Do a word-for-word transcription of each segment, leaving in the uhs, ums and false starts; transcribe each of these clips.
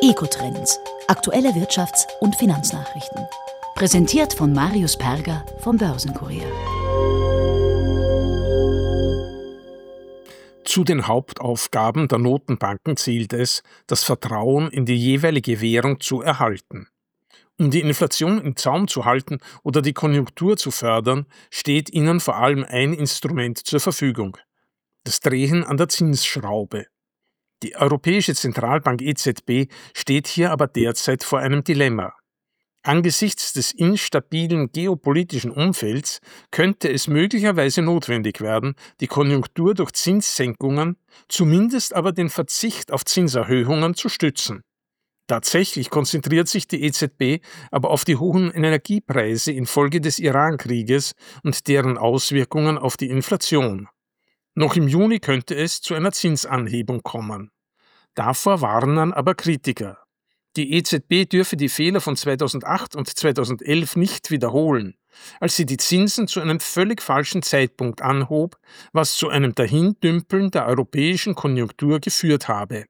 Eco-Trends. Aktuelle Wirtschafts- und Finanznachrichten. Präsentiert von Marius Perger vom Börsenkurier. Zu den Hauptaufgaben der Notenbanken zählt es, das Vertrauen in die jeweilige Währung zu erhalten. Um die Inflation im Zaum zu halten oder die Konjunktur zu fördern, steht ihnen vor allem ein Instrument zur Verfügung: das Drehen an der Zinsschraube. Die Europäische Zentralbank E Z B steht hier aber derzeit vor einem Dilemma. Angesichts des instabilen geopolitischen Umfelds könnte es möglicherweise notwendig werden, die Konjunktur durch Zinssenkungen, zumindest aber den Verzicht auf Zinserhöhungen zu stützen. Tatsächlich konzentriert sich die E Z B aber auf die hohen Energiepreise infolge des Iran-Krieges und deren Auswirkungen auf die Inflation. Noch im Juni könnte es zu einer Zinsanhebung kommen. Davor warnen aber Kritiker. Die E Z B dürfe die Fehler von zweitausendacht und zweitausendelf nicht wiederholen, als sie die Zinsen zu einem völlig falschen Zeitpunkt anhob, was zu einem Dahindümpeln der europäischen Konjunktur geführt habe.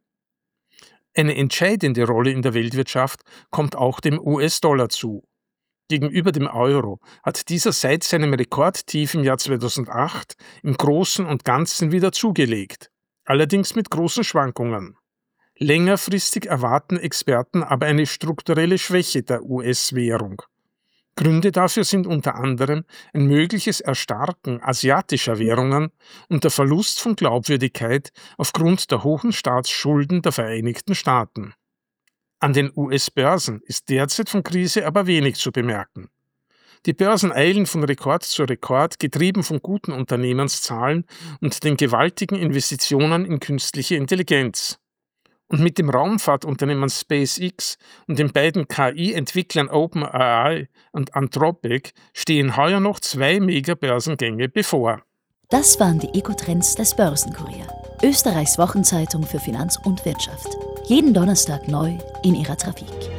Eine entscheidende Rolle in der Weltwirtschaft kommt auch dem U S-Dollar zu. Gegenüber dem Euro hat dieser seit seinem Rekordtief im Jahr zweitausendacht im Großen und Ganzen wieder zugelegt, allerdings mit großen Schwankungen. Längerfristig erwarten Experten aber eine strukturelle Schwäche der U S-Währung. Gründe dafür sind unter anderem ein mögliches Erstarken asiatischer Währungen und der Verlust von Glaubwürdigkeit aufgrund der hohen Staatsschulden der Vereinigten Staaten. An den U S-Börsen ist derzeit von Krise aber wenig zu bemerken. Die Börsen eilen von Rekord zu Rekord, getrieben von guten Unternehmenszahlen und den gewaltigen Investitionen in künstliche Intelligenz. Und mit dem Raumfahrtunternehmen SpaceX und den beiden K I-Entwicklern OpenAI und Anthropic stehen heuer noch zwei Mega-Börsengänge bevor. Das waren die Eco-Trends des Börsenkurier, Österreichs Wochenzeitung für Finanz und Wirtschaft. Jeden Donnerstag neu in Ihrer Trafik.